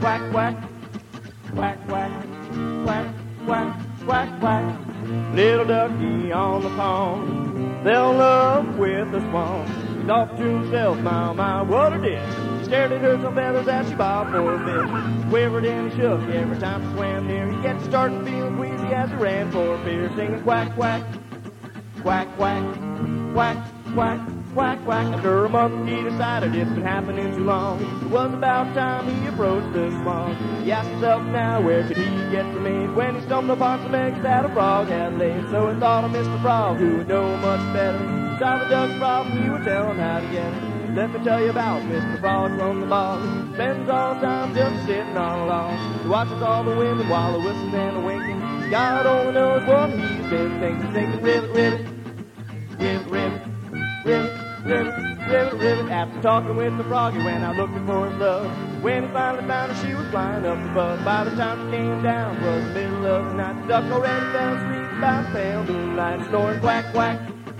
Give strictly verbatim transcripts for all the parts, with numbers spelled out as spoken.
quack, quack, quack, quack, quack, quack, quack, quack. Little ducky on the pond, fell in love with the swan. He thought to himself, my, my, what a dish. He stared at her some feathers as she bobbed for a fish. Quivered and he shook every time she swam near. He gets started feeling queasy as he ran for fear, singing quack, quack, quack, quack, quack, quack, quack, quack. After a month he decided it's been happening too long. It was about time he approached the swan. He asked himself now where could he get some aid when he stumbled upon some eggs that a frog had laid. So he thought of Mister Frog, who would know much better. He saw the duck's problem, he would tell him how to get it. Let me tell you about Mister Frog from the bog. Spends all the time just sitting on a log. He watches all the women while they're whistling and they're winking. God only knows what he's been thinking. Thinking, ribbit, ribbit, ribbit, ribbit, ribbit, ribbit, ribbit, ribbit. After talking with the frog, he went out looking for his love. When he finally found her, she was flying up above. By the time she came down, it was the middle of the night. The duck already fell asleep by the pale moonlight, snoring quack, quack,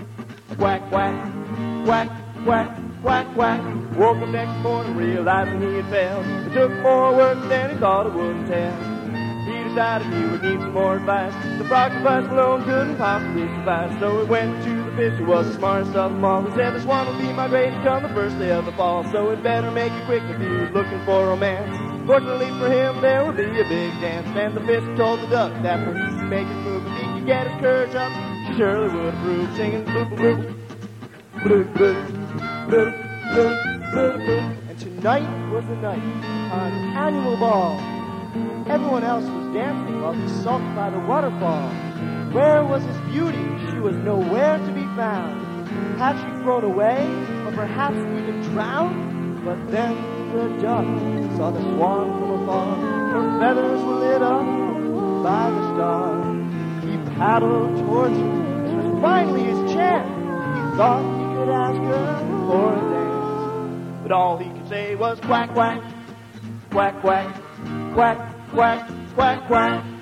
quack, quack, quack, quack, quack, quack. Woke up next morning realizing he had failed. It took more work than he thought it would entail. He decided he would need some more advice. The frog's advice alone couldn't possibly suffice. So he went to the fish who was the smartest of them all. He said this one will be migrating come the first day of the fall. So it better make it quick if he was looking for romance. Fortunately for him there would be a big dance. And the fish told the duck that for he could make his move, if he could get his courage up, she surely would approve. Singing bloop bloop bloop bloop bloop bloop bloop bloop. And tonight was the night on an annual ball. Everyone else was dancing while he sulked by the waterfall. Where was his beauty? She was nowhere to be found. Had she flown away, or perhaps even drowned? But then the duck saw the swan from afar. Her feathers were lit up by the stars. He paddled towards her. It was finally his chance. He thought he could ask her for a dance. But all he could say was quack, quack, quack, quack, quack, quack, quack, quack.